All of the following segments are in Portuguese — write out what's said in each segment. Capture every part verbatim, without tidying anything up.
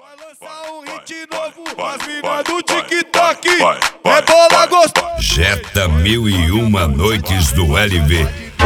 Vai lançar um hit novo, as minas do TikTok, é bola gostosa. Jetta mil e uma noites do L V.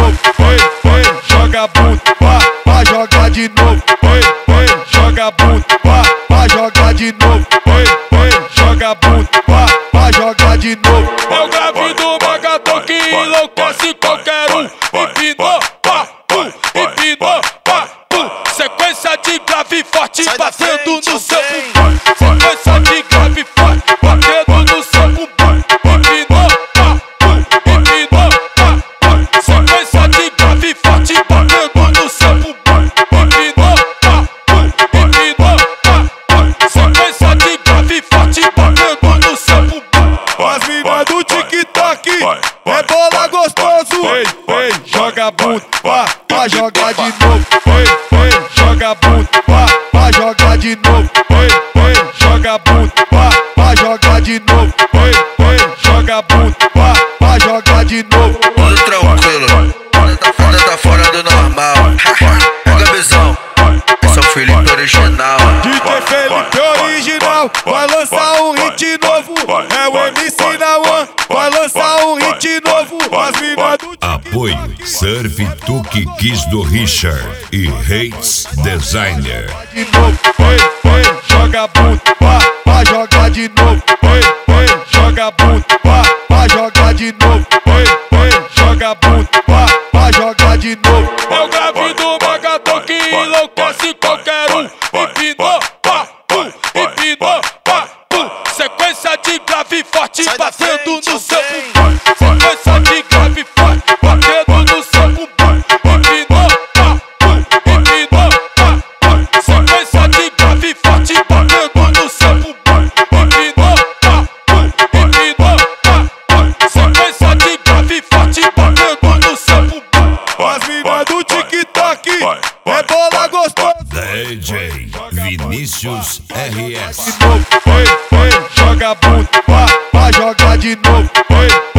Ei, ei, joga bunto, pá, pá, joga de novo. Ei, ei, joga bunto, pá, pá, joga de novo. Ei, ei, joga bunto, pá, pá, joga de novo. É o grave do Megaton que enlouquece qualquer um. Empinou, pá, pum, empinou, pá, pum. Sequência de grave forte batendo no seu bumbum. Sequência de grave forte batendo no seu bumbum. Empinou, pá, pum, empinou, pá, pum. Sequência de grave forte batendo no seu bumbum. Empinou, pá, pum, empinou, pá, pum. Sequência de grave forte batendo no seu bumbum. As minas do TikTok, é bola gostoso. Ei, ei, joga bunto, pá, pá, joga de novo. Ei, ei, joga bunto, pá, pá, joga de novo. Ei, ei, joga bunto, pá, pá, joga de novo. Ei, ei, joga bunto, pá, pá, joga de novo. Tudo tranquilo, nada tá fora do normal. Pega a visão, esse é o Felipe original. D J Felipe original, vai lançar um hit novo. É o M C na One, vai lançar um hit novo. As minas do Apoio Surf Tuque Kiss do Richard e Hates Designer. de novo. Ei, ei, joga bunto, pá, pá, joga de novo. Ei, ei, joga bunto, pá, pá, joga de novo. Ei, ei, joga bunto, pá, pá, joga de novo. É o grave do Megaton que enlouquece qualquer um. Empinou, pá, pum, empinou, pá, pum. Sequência de grave forte batendo no seu bumbum. Sequência de grave forte batendo no seu bumbum. Empinou, pá, pum, empinou, pá, pum. Sequência de grave forte batendo no seu bumbum. Empinou, pá, pum, empinou, pá, pum. Sequência de grave forte batendo no seu bumbum. As minas do TikTok, é bola gostosa. D J Vinícius R S. De novo. Ei, ei, joga bunto, pá, pá, joga de novo. Ei,